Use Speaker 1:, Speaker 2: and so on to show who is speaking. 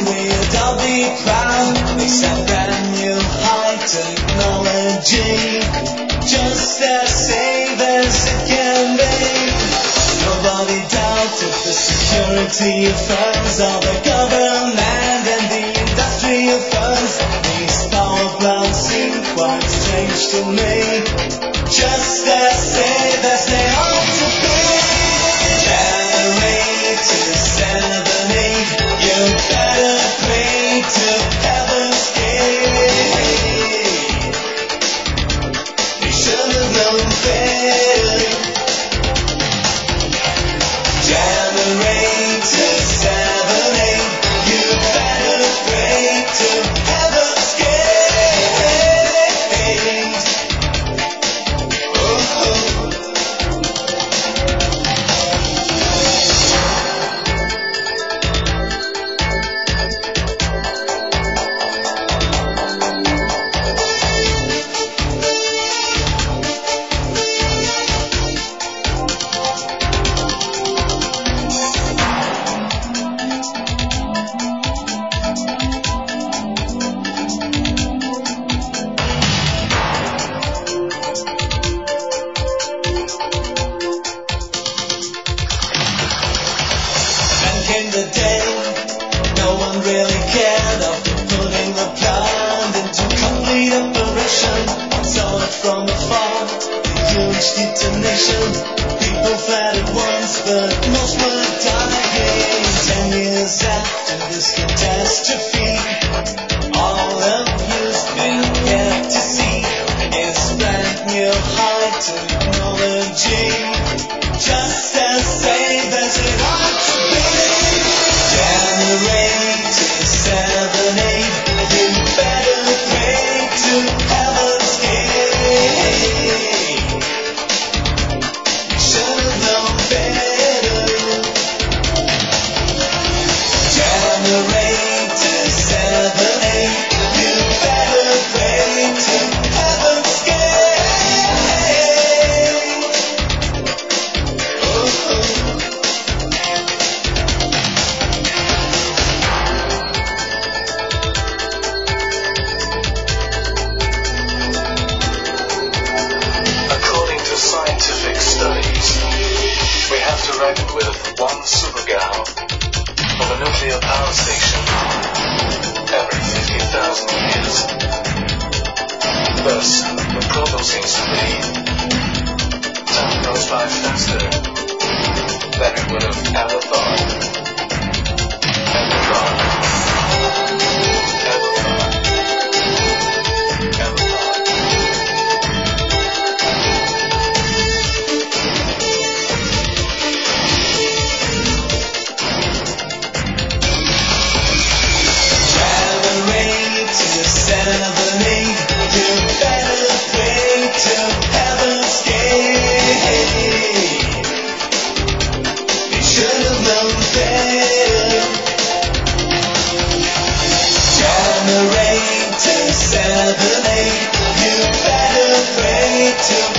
Speaker 1: we'd all be proud, except brand new high technology, just as safe as it can be. Nobody doubted the security firms of the government and the industrial firms. These power plants seem quite strange to me, just as safe as they ought to be. Generator 78, you better pray to heaven's gate. You should have known better. Generator 78, you better pray to heaven's gate. Then came the day no one really cared after putting the plant into complete operation. Saw it from afar, a huge detonation. People fled at once, but most were dying. 10 years after this catastrophe, all of you's been yet to see is brand new high technology, just as safe as it ought to be. Generator 78, you better pray to heaven's gate. You should have known better. Generator 78, you better pray to heaven's gate.
Speaker 2: According to scientific studies, we have to reckon with one supergal of a nuclear power station every 50,000 years. Thus, the problem seems to be time goes by faster than we would have ever thought. Ever thought. Ever thought. Ever thought.
Speaker 1: Generator 78, you better pray to heaven's gate. You should have known better. Generator 78, you better pray to